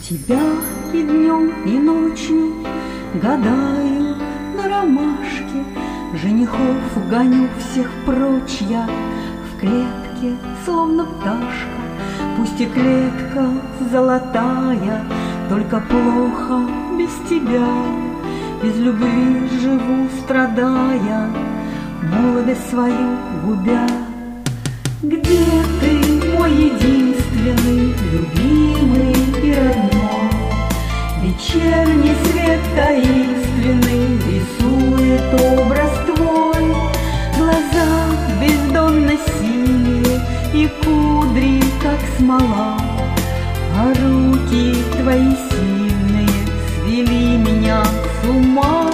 тебя и днем, и ночью гадаю на ромашке, женихов гоню всех прочь я в клетке, словно пташка. Пусть и клетка золотая, только плохо без тебя. Без любви живу, страдая, молодость свою губя. Где ты, мой единственный, любимый и родной? Вечерний свет таинственный рисует образ твой. Глаза бездонно синие и кудри, как смола, а руки твои сильные свели меня с ума.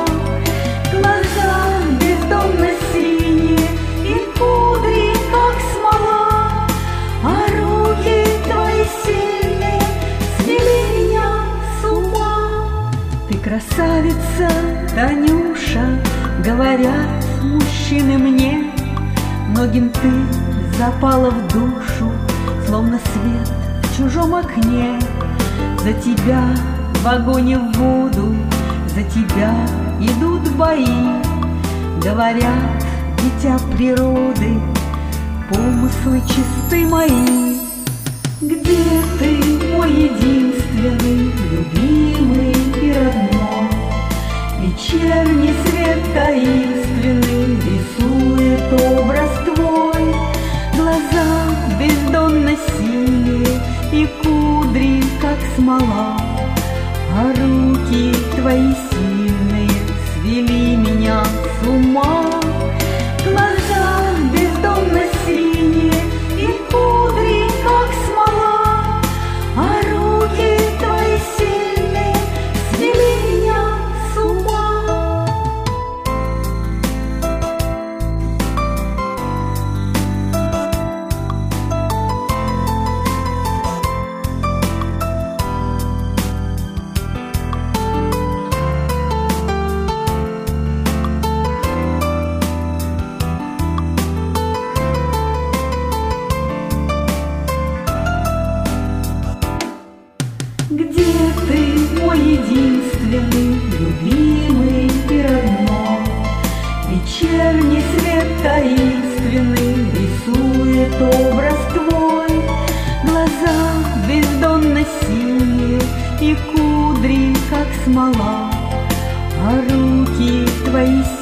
Глаза бездонно синие и кудри, как смола, а руки твои сильные свели меня с ума. Ты красавица, Танюша, говорят мужчины мне. Многим ты запала в душу, словно свет в чужом окне. За тебя в огонь и в воду, за тебя идут бои. Говорят, дитя природы, помыслы чисты мои. Где ты, мой единственный, любимый и родной? Вечерний свет таинственный рисует образ твой. Глаза бездонно синие и кудри, как смола, а руки твои сильные свели меня с ума. Глаза бездонно синие и кудри, как смола, а руки твои сильные свели меня с ума. Где ты, мой единственный, любимый и родной? Вечерний свет таинственный рисует образ твой. Глаза бездонно синие и кудри, как смола, а руки твои